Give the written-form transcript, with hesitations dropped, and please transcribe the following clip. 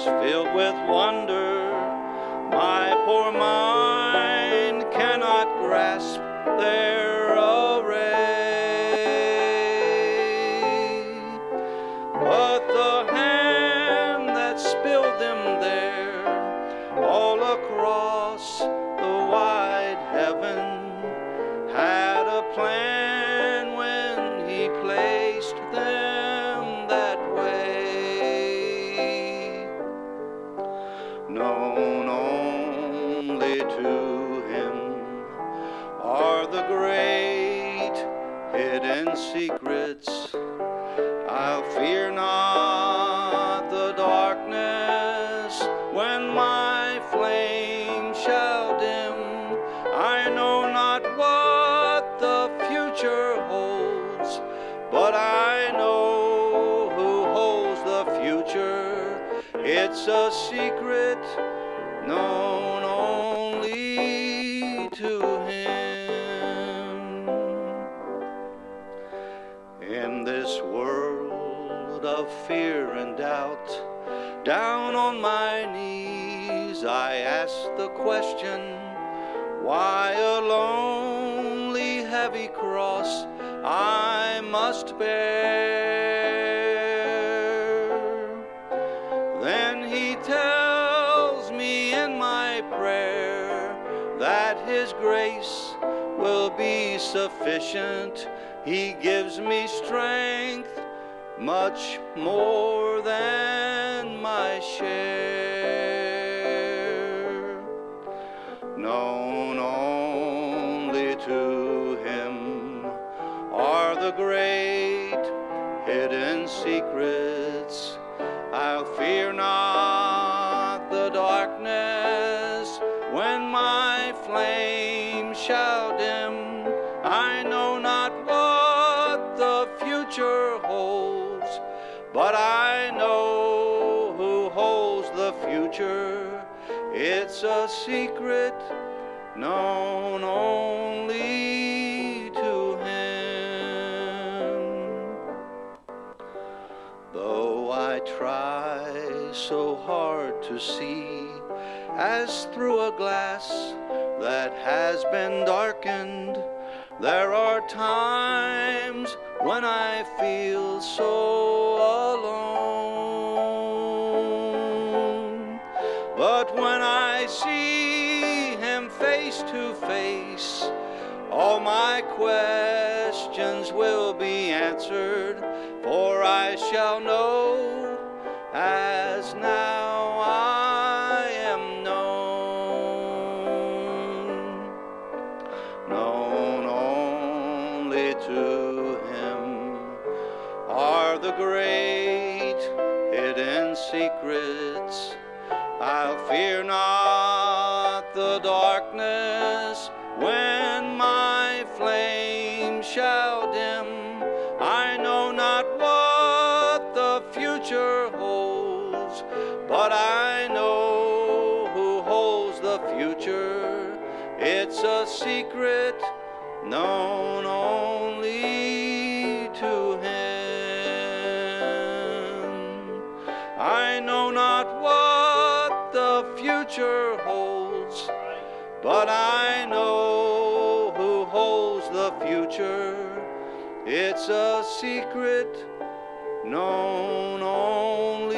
filled with wonder. My poor mind cannot grasp their array, but the hand that spilled them there all across the wide heaven had a plan when he placed them that way. Known only to him are the great hidden secrets. I'll fear not the darkness when my flame shall dim. I know not what the future holds, but I know who holds the future. It's a secret known only to him. In this world of fear and doubt, down on my knees I ask the question, why a lonely heavy cross I must bear. Then he tells me in my prayer that his grace will be sufficient. He gives me strength, much more than my share. Known only to him are the great hidden secrets. I'll fear not the darkness when my flame shall dim. I know not what the future holds, but I know who holds the future. It's a secret known only to him. Though I try so hard to see as through a glass that has been darkened, there are times when I feel so alone. But when I see him face to face, all my questions will be answered, for I shall know as now I am known. Known only to him are the great hidden secrets. I'll fear not the darkness when my flame shall dim. I know not what the future holds, but I know who holds the future. It's a secret known only to him. I know not what the future holds, but I know who holds the future. It's a secret known only